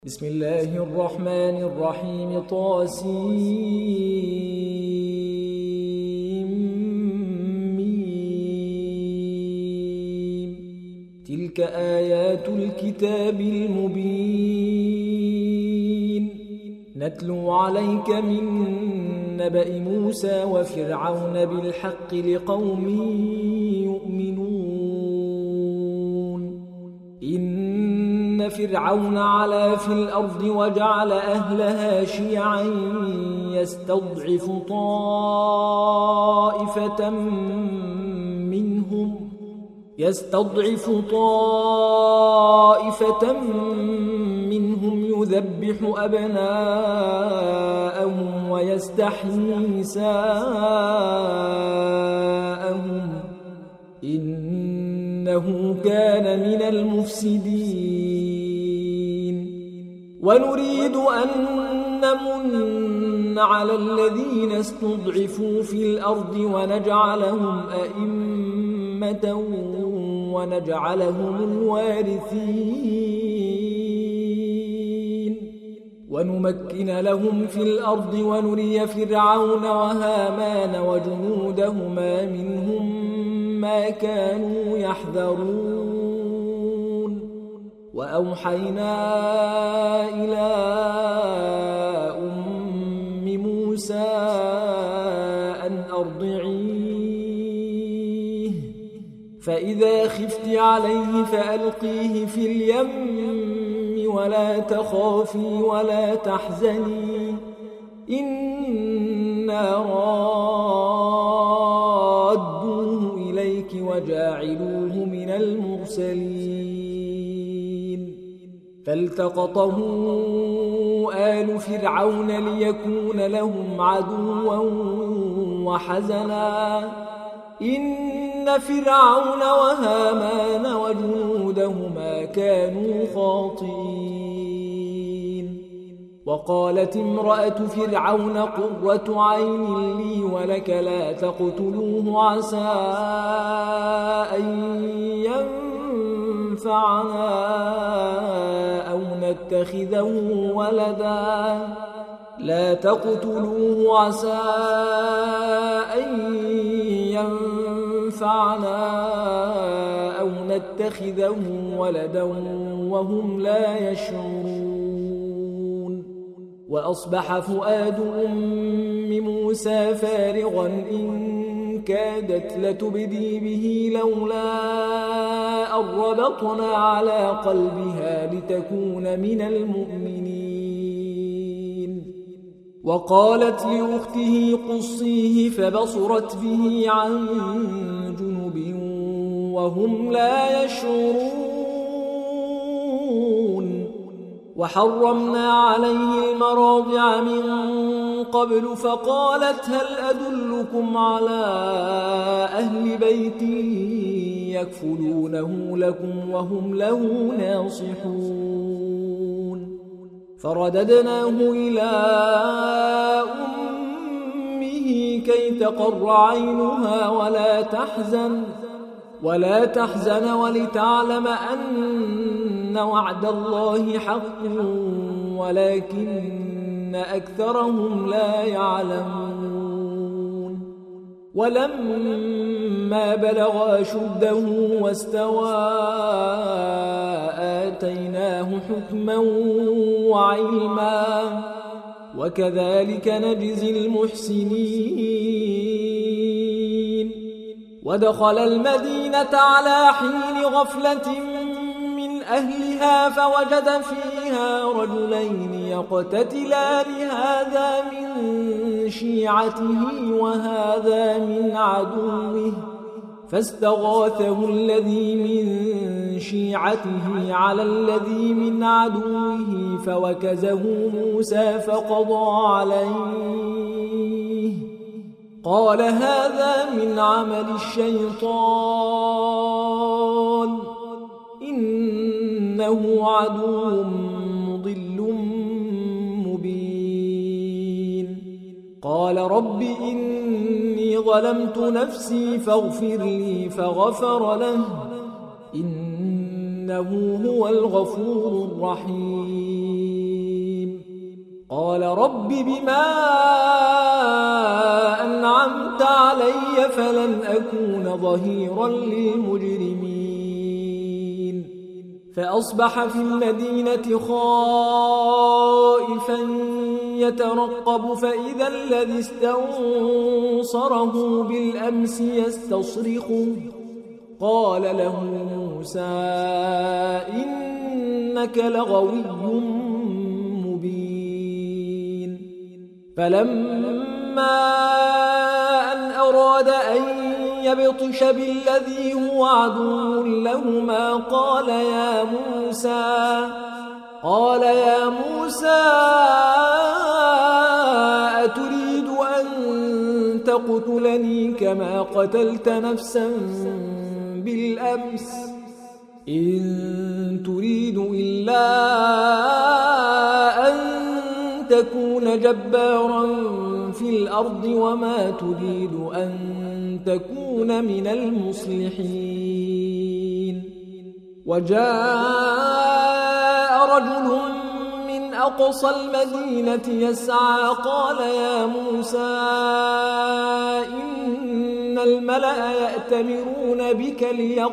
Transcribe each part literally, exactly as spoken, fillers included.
بسم الله الرحمن الرحيم طاسيم ميم. تلك آيات الكتاب المبين نتلو عليك من نبأ موسى وفرعون بالحق لقوم يؤمنون. إن فرعون علا في الأرض وجعل أهلها شيعا يستضعف طائفة منهم يستضعف طائفة منهم يذبح أبناءهم ويستحيي نساءهم إنه كان من المفسدين. ونريد أن نمن على الذين استضعفوا في الأرض ونجعلهم أئمة ونجعلهم الوارثين ونمكن لهم في الأرض ونري فرعون وهامان وجنودهما منهم ما كانوا يحذرون. وأوحينا إلى أم موسى أن أرضعيه فإذا خفت عليه فألقيه في اليم ولا تخافي ولا تحزني إنا رادوه إليك وجاعلوه من المرسلين. فالتقطه آل فرعون ليكون لهم عدوا وحزنا إن فرعون وهامان وجنودهما كانوا خاطئين. وقالت امرأة فرعون قرة عين لي ولك لا تقتلوه عسى أن ينفعنا أو نتخذه ولدا لا تقتلوه عسى أن ينفعنا أو نتخذه ولدا وهم لا يشعرون. وأصبح فؤاد أم موسى فارغا إن كادت لتبدي به لولا أن ربطنا على قلبها لتكون من المؤمنين. وقالت لأخته قصيه فبصرت به عن جنب وهم لا يشعرون. وحرمنا عليه المراضع من قبل فقالت هل أدلكم على أهل بيت يكفلونه لكم وهم له ناصحون. فرددناه إلى أمه كي تقر عينها ولا تحزن ولا تحزن ولتعلم أن وعد الله حق ولكن أكثرهم لا يعلمون. ولما بلغ أشده واستوى آتيناه حكما وعلما وكذلك نجزي المحسنين. ودخل المدينة على حين غفلة من أهلها فوجد فيها رجلين يقتتلان هذا من شيعته وهذا من عدوه فاستغاثه الذي من شيعته على الذي من عدوه فوكزه موسى فقضى عليه قال هذا من عمل الشيطان إنه عدو مضل مبين. قال رب إني ظلمت نفسي فاغفر لي فغفر له إنه هو الغفور الرحيم. قال رب بما أنعمت علي فلن أكون ظهيرا للمجرمين فأصبح في المدينة خائفا يترقب فإذا الذي استنصره بالأمس يستصرخه قال له موسى إنك لغوي مبين فلما أن أراد أن يبطش بالذي هو عدو لهما قال يا موسى قال يا موسى أتريد أن تقتلني كما قتلت نفسا بالأمس إن تريد إلا أن تكون جبارا في الأرض وما تريد أن تكون من المصلحين وجاء رجل من أقصى المدينة يسعى قال يا موسى إن الملأ يأتمرون بك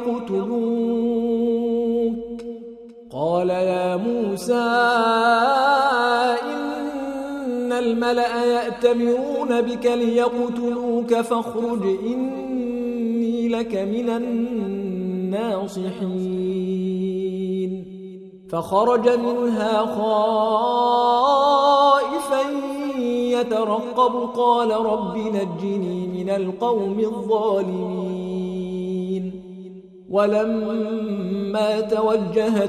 ليقتلوك قال يا موسى إن الملأ يأتمرون بك ليقتلوك فاخرج إني لك من الناصحين فخرج منها خائفا يترقب قال رب نجني من القوم الظالمين ولما توجه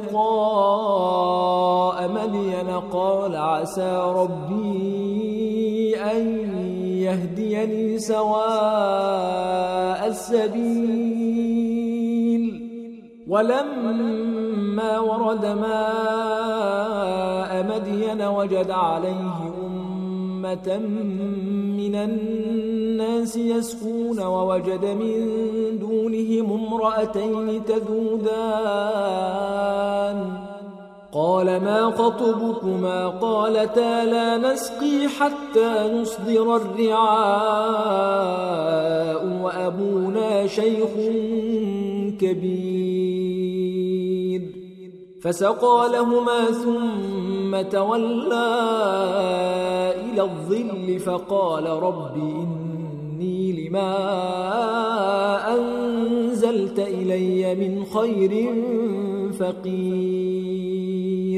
تلقاء مدين قال عسى ربي أن يهديني سواء السبيل ولما ورد ماء مدين وجد عليه أمة من الناس يسقون ووجد من دونهم امرأتين تذودان قال ما خطبكما قالتا لا نسقي حتى نصدر الرعاء وأبونا شيخ كبير فسقى لهما ثم تولى إلى الظل فقال رب إني لما أنزلت إلي من خير فقير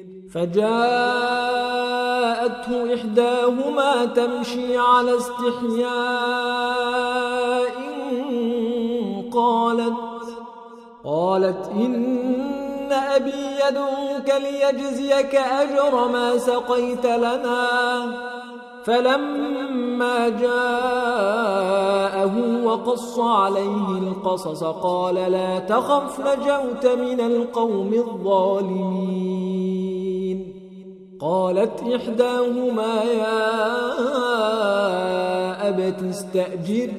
فجاءته إحداهما تمشي على استحياء قالت قالت إن أبي يدعوك ليجزيك أجر ما سقيت لنا فلما جاءه وقص عليه القصص قال لا تخف نجوت من القوم الظالمين قالت إحداهما يا أبت استأجره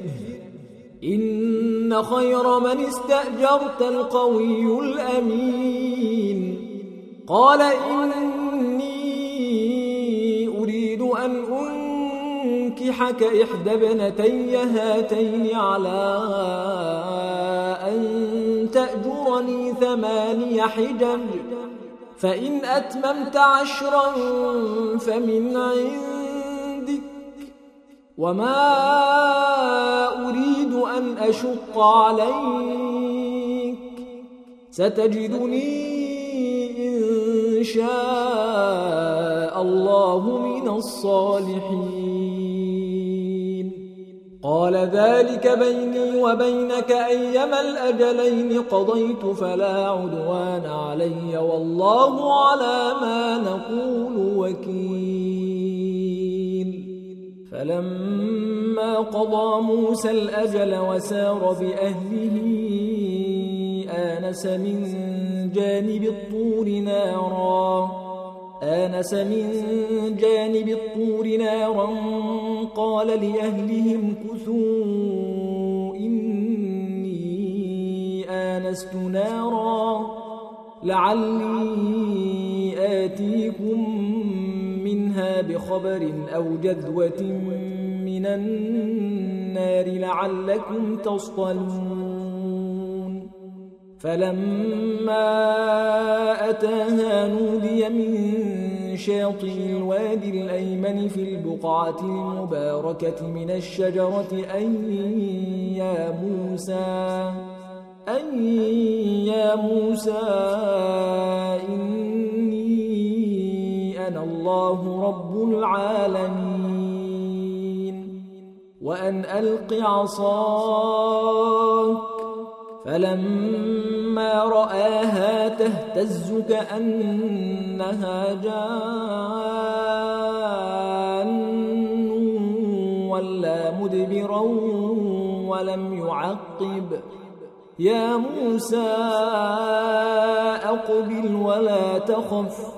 إن خير من استأجرت القوي الأمين قال إني أريد أن أنكحك إحدى ابنتي هاتين على أن تأجرني ثماني حجج فإن أتممت عشرا فمن عندك وما أريد أن أشق عليك ستجدني إن شاء الله من الصالحين قال ذلك بيني وبينك أيما الأجلين قضيت فلا عدوان علي والله على ما نقول وكيل فلما قضى موسى الأجل وسار بأهله آنس من جانب الطور نارا آنس من جانب الطور نارا قال لأهلهم كثوا إني آنست نارا لعلي آتيكم منها منها بخبر أو جذوة من النار لعلكم تصطلون فلما أتاها نودي من شاطئ الوادي الأيمن في البقعة المباركة من الشجرة أن يا موسى أن يا موسى إني أنا الله رب العالمين وأن ألق عصاك فلما رآها تهتز كأنها جان ولا مدبرا ولم يعقب يا موسى أقبل ولا تخف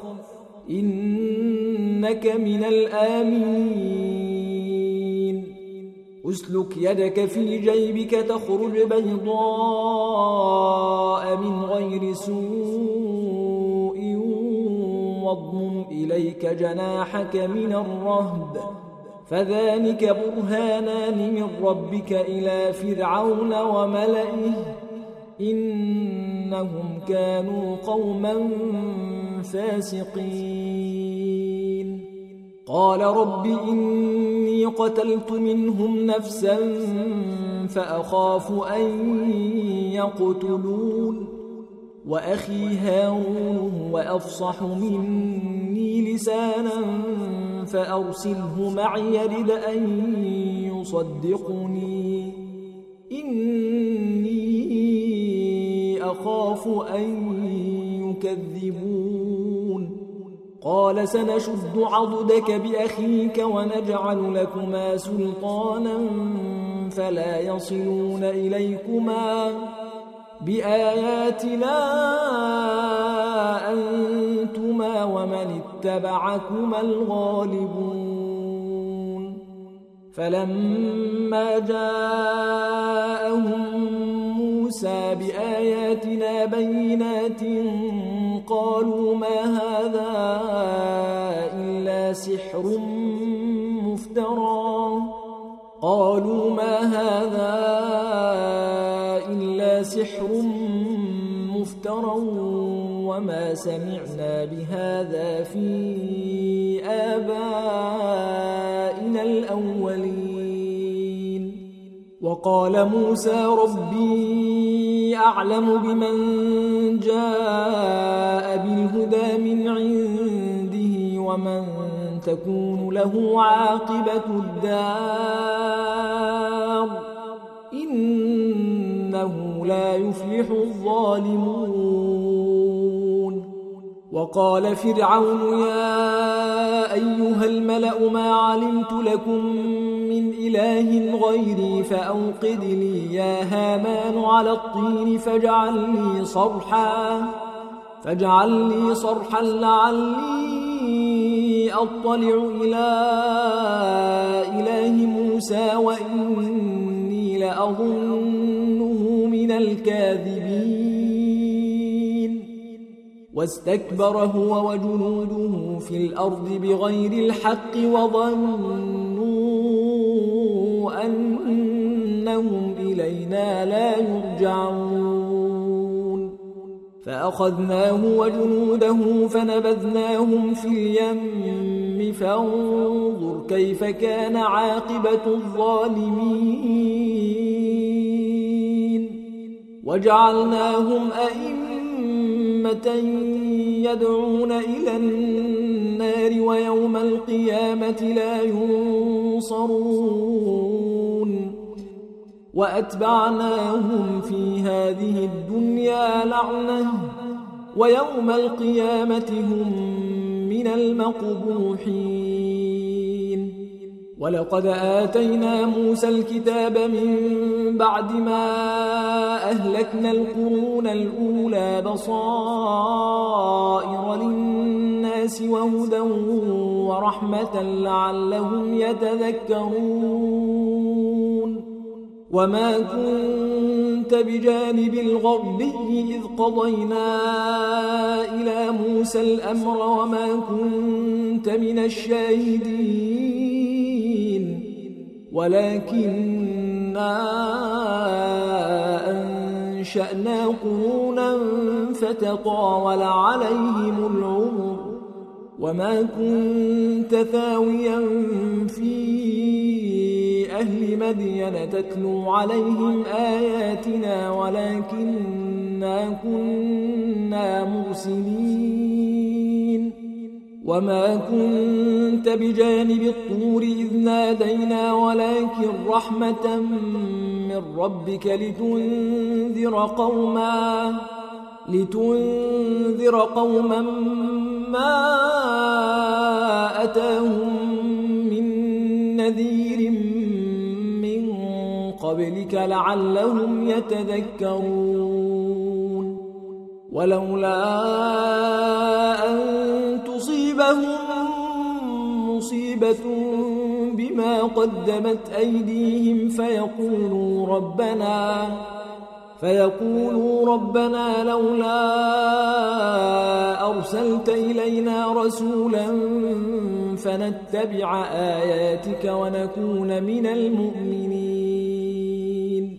إنك من الآمنين أسلك يدك في جيبك تخرج بيضاء من غير سوء واضمم إليك جناحك من الرهب فذلك برهانان من ربك إلى فرعون وملئه إنهم كانوا قوما فاسقين قال رب إني قتلت منهم نفسا فأخاف أن يقتلون وأخي هارون وأفصح مني لسانا فأرسله معي يرد أن يصدقني إني أخاف أن يكذبون قال سنشد عضدك بأخيك ونجعل لكما سلطانا فلا يصلون إليكما بآياتنا أنتما ومن اتبعكما الغالبون فلما جاءهم موسى بآياتنا بينات قالوا ما هذا إلا سحر مفترى قالوا ما هذا إلا سحر مفترى وما سمعنا بهذا في آبائنا الأولين وقال موسى ربي أعلم بمن جاء بالهدى من عنده ومن تكون له عاقبة الدار إنه لا يفلح الظالمون وقال فرعون يا أيها الملأ ما علمت لكم من إله غيري فأوقد لي يا هامان على الطين فاجعل لي صرحا فاجعل لي صرحا لعلي أطلع إلى إله موسى وإني لأظنه من الكاذبين واستكبر هو وجنوده في الأرض بغير الحق وظنوا أنهم إلينا لا يرجعون فأخذناه وجنوده فنبذناهم في اليم فانظر كيف كان عاقبة الظالمين وجعلناهم أئمة يدعون إلى النار ويوم القيامة لا ينصرون وأتبعناهم في هذه الدنيا لعنة ويوم القيامة هم من المقبوحين ولقد آتينا موسى الكتاب من بعد ما أهلكنا القرون الأولى بصائر للناس وهدى ورحمة لعلهم يتذكرون وما كنت بجانب الغربي إذ قضينا إلى موسى الأمر وما كنت كنت من الشاهدين ولكننا أنشأنا قرونا فتطاول عليهم العمر وما كنت ثاويا في أهل مدين تتلو عليهم آياتنا ولكننا كنا مرسلين وما كنت بجانب الطور إذ نادينا ولكن رحمة من ربك لتنذر قوما لتنذر قوما ما أتاهم من نذير من قبلك لعلهم يتذكرون ولولا أن تصيبهم مصيبة بما قدمت أيديهم فيقولوا ربنا فيقولوا ربنا لولا أرسلت إلينا رسولا فنتبع آياتك ونكون من المؤمنين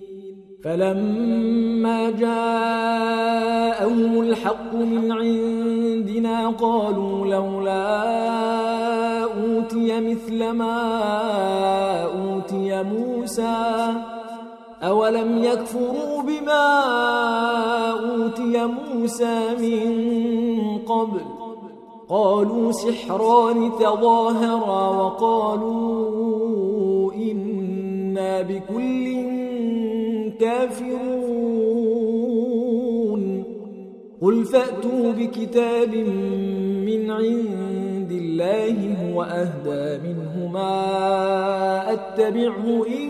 فلما جاءهم الحق من عندنا قالوا لولا أوتي مثل ما أوتي موسى أولم يكفروا بما أوتي موسى من قبل قالوا سحران تظاهرا وقالوا إنا بكل كافرون قل فأتوا بكتاب من عند الله هو أهدى منه ما أتبعه إن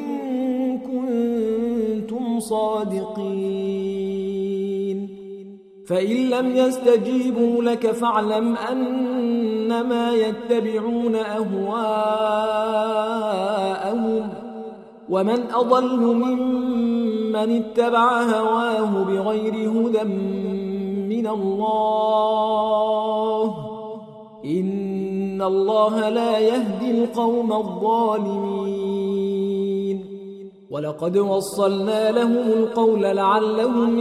كنتم صادقين فإن لم يستجيبوا لك فاعلم أنما يتبعون أهواءهم ومن أضل ممن اتبع هواه بغير هدى من الله إن الله لا يهدي القوم الظالمين ولقد وصلنا لهم القول لعلهم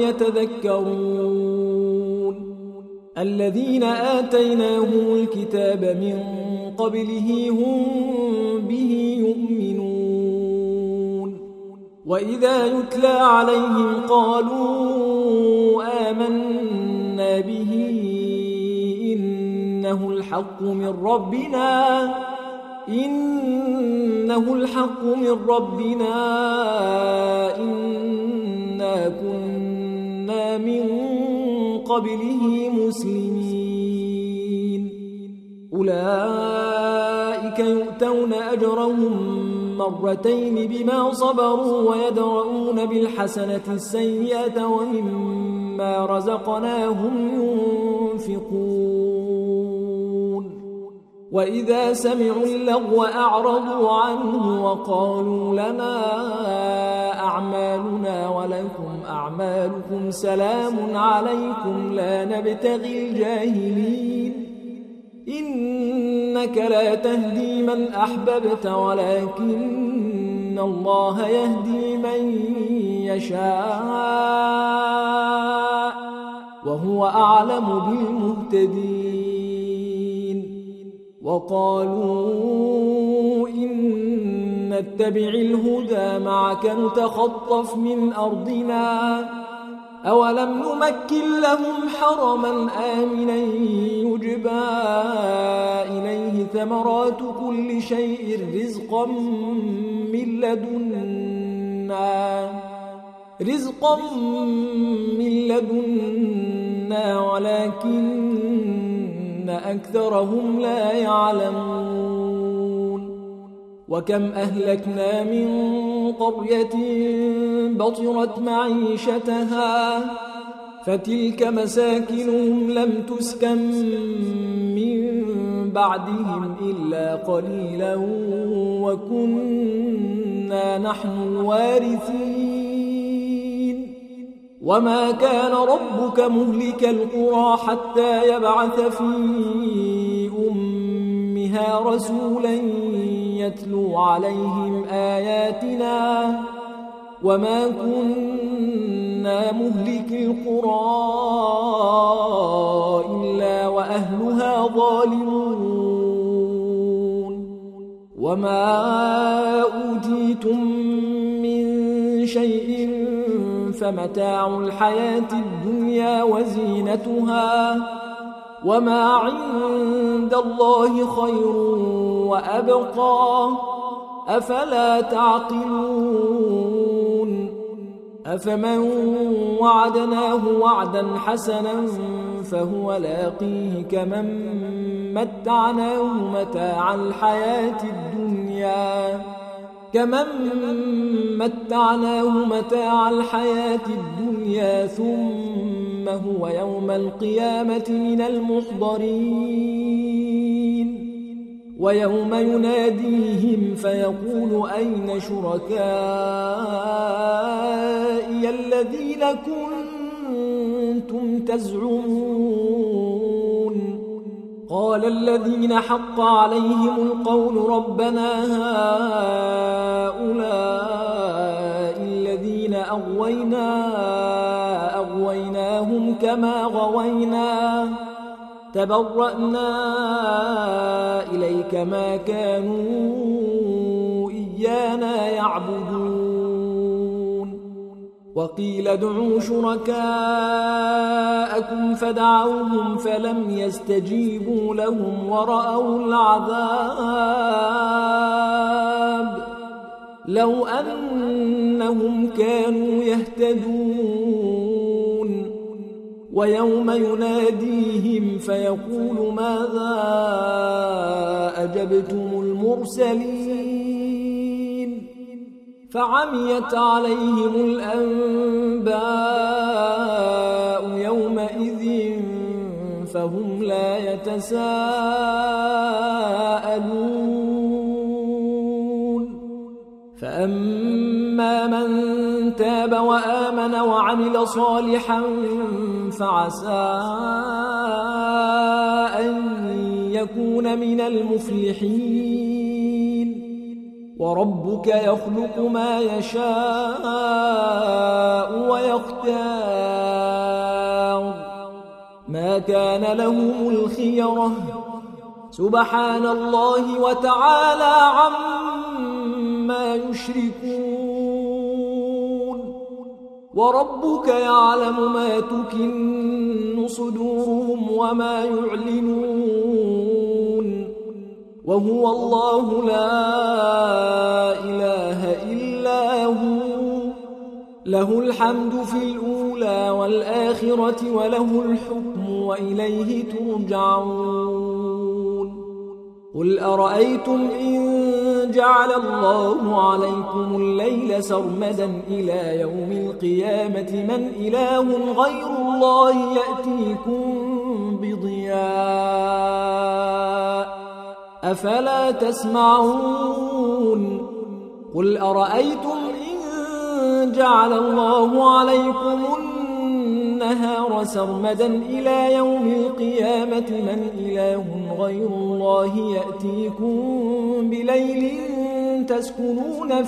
يتذكرون الذين آتيناهم الكتاب من قبله هم به يؤمنون وإذا يتلى عليهم قالوا آمنا به إنه الحق من ربنا إنه الحق من ربنا إنا كنا من قبله مسلمين أولئك يؤتون أجرهم مرتين بما صبروا ويدرؤون بالحسنة السيئة ومما رزقناهم ينفقون وإذا سمعوا اللغو أعرضوا عنه وقالوا لنا أعمالنا ولكم أعمالكم سلام عليكم لا نبتغي الجاهلين إنك لا تهدي من أحببت ولكن الله يهدي من يشاء وهو أعلم بالمهتدين وقالوا إن نتبع الهدى معك نتخطف من أرضنا أولم نمكن لهم حرما آمنا يجبى إليه ثمرات كل شيء رزقا من لدنا رزقا من لدنا ولكن أكثرهم لا يعلمون وكم أهلكنا من قرية بطرت معيشتها فتلك مساكنهم لم تسكن من بعدهم إلا قليلا وكنا نحن الوارثين وما كان ربك مهلك القرى حتى يبعث في أمها فيها رسولا يتلو عليهم آياتنا وما كنا مهلك القرى إلا وأهلها ظالمون وما أوتيتم من شيء فمتاع الحياة الدنيا وزينتها وما عند الله خير وأبقى أفلا تعقلون أفمن وعدناه وعدا حسنا فهو لاقيه كمن متعناه متاع الحياة الدنيا كمن متعناه متاع الحياة الدنيا ثم هو يوم القيامة من المحضرين ويوم يناديهم فيقول أين شركائي الذين كنتم تزعمون قال الذين حق عليهم القول ربنا هؤلاء الذين أغوينا أغويناهم كما غوينا تبرأنا إليك ما كانوا إيانا يعبدون وقيل ادعوا شركاءكم فدعوهم فلم يستجيبوا لهم ورأوا العذاب لو أنهم كانوا يهتدون ويوم يناديهم فيقول ماذا أجبتم المرسلين فعميت عليهم الأنباء يومئذ فهم لا يتساءلون فأما من تاب وآمن وعمل صالحا فعسى أن يكون من المفلحين وربك يخلق ما يشاء ويختار ما كان لهم الخيرة سبحان الله وتعالى عما يشركون وربك يعلم ما تكن صدورهم وما يعلنون وهو الله لا إله إلا هو له الحمد في الأولى والآخرة وله الحكم وإليه ترجعون قل أرأيتم إن جعل الله عليكم الليل سرمدا إلى يوم القيامة من إله غير الله يأتيكم بضياء أفلا تسمعون قل أرأيتم إن جعل الله عليكم النهار سرمدا إلى يوم القيامة من إله غير الله يأتيكم بليل تسكنون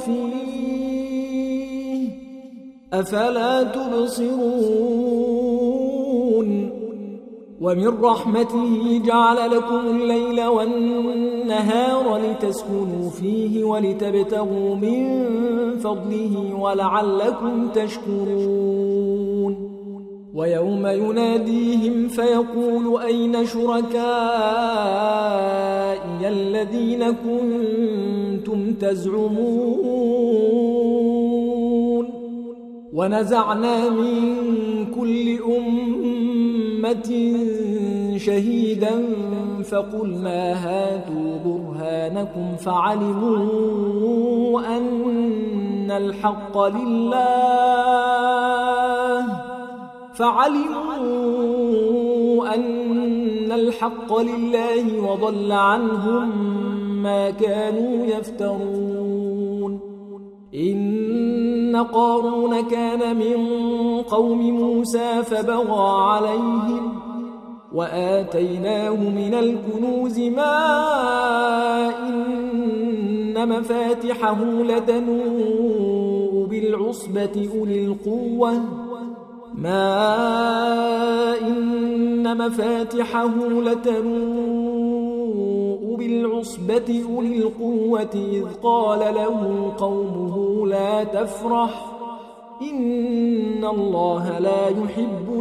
فيه أفلا تبصرون ومن رحمته جعل لكم الليل والنهار لتسكنوا فيه ولتبتغوا من فضله ولعلكم تشكرون ويوم يناديهم فيقول أين شركائي الذين كنتم تزعمون ونزعنا من كل أمة شهيدا فقلنا هاتوا برهانكم فعلموا أن الحق لله فعلموا أن الحق لله وضل عنهم ما كانوا يفترون إن قارون كان من قوم موسى فبغى عليهم وآتيناه من الكنوز ما إن مفاتحه لتنوء بالعصبة أولي القوة ما إن مفاتحه لتنوء بالعصبة أولي القوة إذ قال له قومه لا تفرح إن الله لا يحب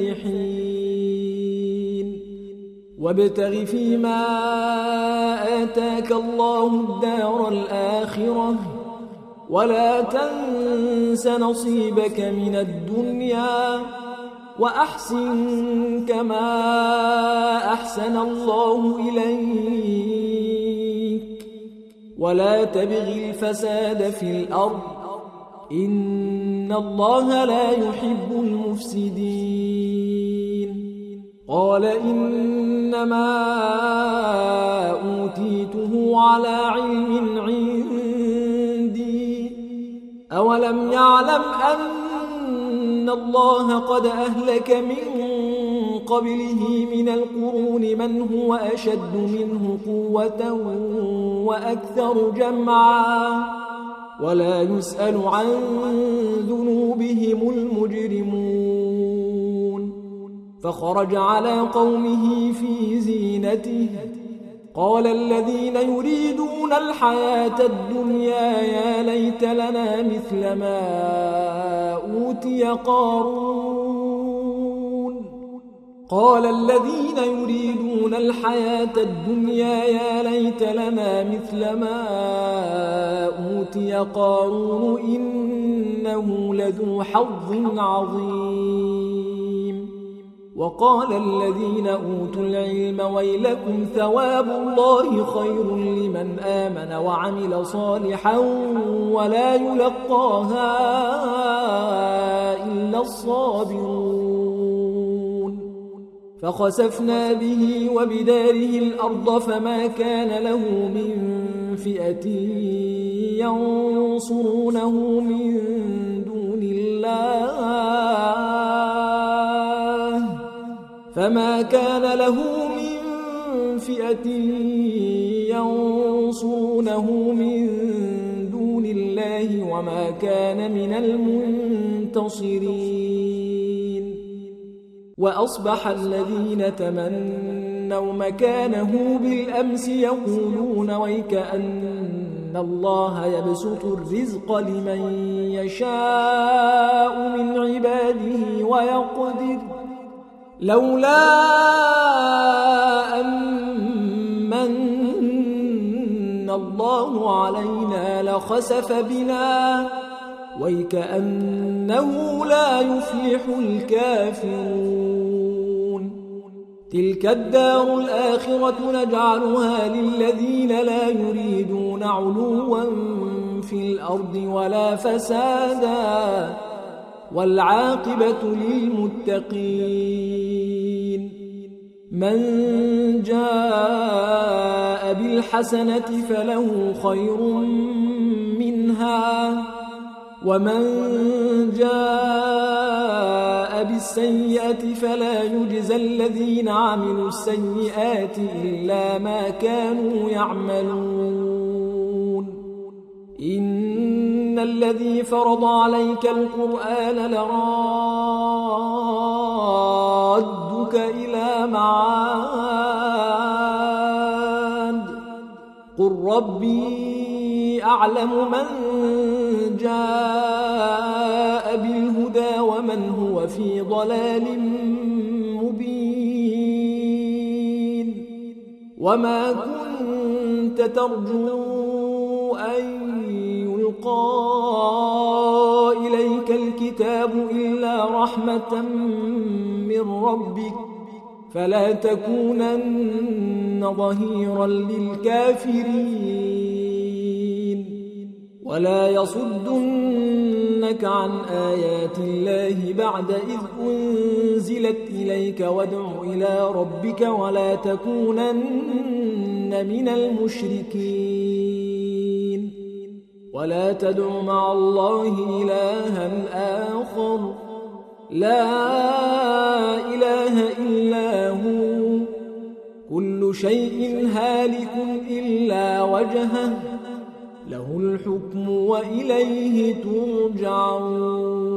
الفرحين وابتغ فيما آتاك الله الدار الآخرة ولا تنس نصيبك من الدنيا وأحسن كما أحسن الله إليك ولا تبغ الفساد في الأرض إن الله لا يحب المفسدين قال إنما أوتيته على علم عندي أولم يعلم أن الله قد أهلك من قبله من القرون من هو أشد منه قوة وأكثر جمعا ولا يسأل عن ذنوبهم المجرمون فخرج على قومه في زينته قال الذين يريدون الحياة الدنيا يا ليت لنا مثل ما أوتي قارون قال الذين يريدون الحياة الدنيا يا ليت لنا مثل ما أوتي قارون إنه لذو حظ عظيم وقال الذين أوتوا العلم ويلكم ثواب الله خير لمن آمن وعمل صالحا ولا يلقاها إلا الصابرون فخسفنا به وبداره الأرض فما كان له من فئة ينصرونه من دون الله فما كان له من فئة ينصرونه من دون الله وما كان من المنتصرين وأصبح الذين تمنوا مكانه بالأمس يقولون ويكأن الله يبسط الرزق لمن يشاء من عباده ويقدر لولا أمن الله علينا لخسف بنا ويكأنه لا يفلح الكافرون تلك الدار الآخرة نجعلها للذين لا يريدون علوا في الأرض ولا فسادا والعاقبة للمتقين من جاء بالحسنة فله خير منها ومن جاء بالسيئة فلا يجزى الذين عملوا السيئات إلا ما كانوا يعملون إن الذي فرض عليك القرآن لرادك إلى معاد قل ربي أعلم من جاء بالهدى ومن هو في ضلال مبين وما كنت ترجو أن يلقى إليك الكتاب إلا رحمة من ربك فلا تكونن ظهيرا للكافرين ولا يصدنك عن آيات الله بعد إذ أنزلت إليك وادع إلى ربك ولا تكونن من المشركين ولا تدع مع الله إلها آخر لا إله إلا هو كل شيء هالك إلا وجهه له الحكم وإليه ترجعون.